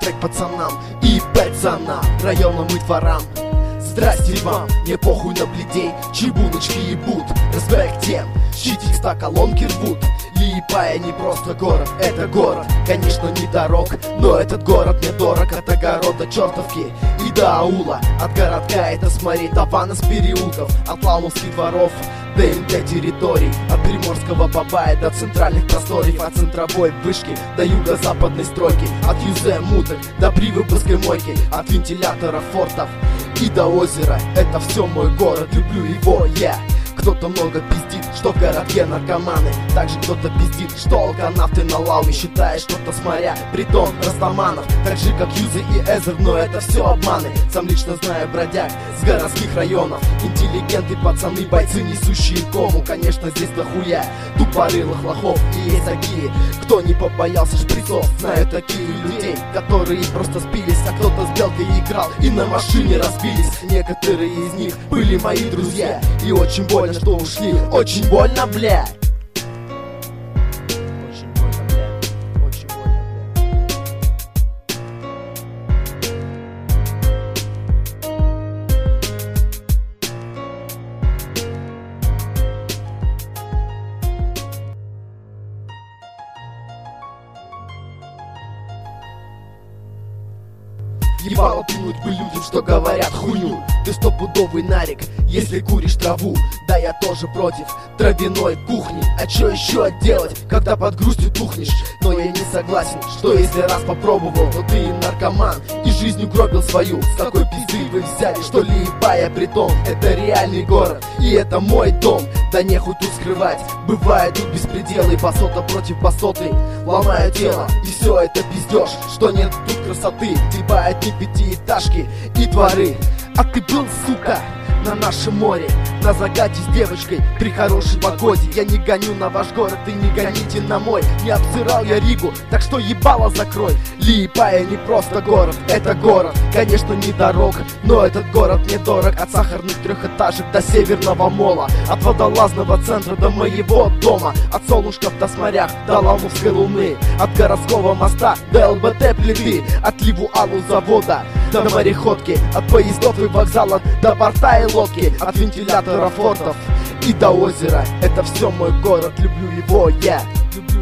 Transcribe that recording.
трек пацанам и пацанам, районам и дворам. Здрасте вам, мне похуй на бледей, чебуночки ебут. Респект тем, чьи текста колонки рвут. Лиепая не просто город, это город, конечно, не дорог, но этот город мне дорог. От огорода чертовки и до аула, от городка это смотреть Тавана с переулков, от лаумовских дворов до МТ территорий, от приморского Бабая до центральных просторов, от центровой вышки до юго-западной стройки, от юзе муток до привыпуской мойки, от вентилятора фортов и до озера. Это все мой город, люблю его я. Кто-то много пиздит, что в городке наркоманы. Также кто-то пиздит, что алканавты на лауме, считая что-то с моря, притом растаманов. Так же как Юзы и Эзер, но это все обманы. Сам лично знаю бродяг с городских районов, интеллигенты, пацаны, бойцы, несущие кому. Конечно, здесь дохуя тупорылых лохов, и есть такие, кто не побоялся шприцов. Знаю такие людей, которые просто спились, а кто-то с белкой играл и на машине разбились. Некоторые из них были мои друзья, и очень больно, что ушли, очень больно, бля. Очень больно, бля. Очень больно, ебало плюнуть бы людям, что говорят хуйню. Ты стопудовый нарик, если куришь траву. Да, я тоже против травяной кухни. А чё еще делать, когда под грустью тухнешь? Но я не согласен, что если раз попробовал, то ты и наркоман, и жизнь угробил свою. С какой пизды вы взяли, что Лиепая притом? Это реальный город, и это мой дом. Да нехуй тут скрывать, бывает тут беспределы. Басота против басоты, ломаю тело, и все это пиздеж, что нет тут красоты. Ебает не пятиэтажки и дворы. А ты был, сука, на нашем море, на загате с девочкой при хорошей погоде. Я не гоню на ваш город, и не гоните на мой. Не обсырал я Ригу, так что ебало закрой. Лиепая не просто город, это город, конечно, не дорог, но этот город мне дорог. От сахарных трехэтажек до северного мола, от водолазного центра до моего дома, от Солнышков до Сморях до Лаумовской луны, от городского моста до ЛБТ плиты, от Ливуалу завода до мореходки, от поездов и вокзала до борта и лодки, от вентилятора фортов и до озера. Это все мой город, люблю его я.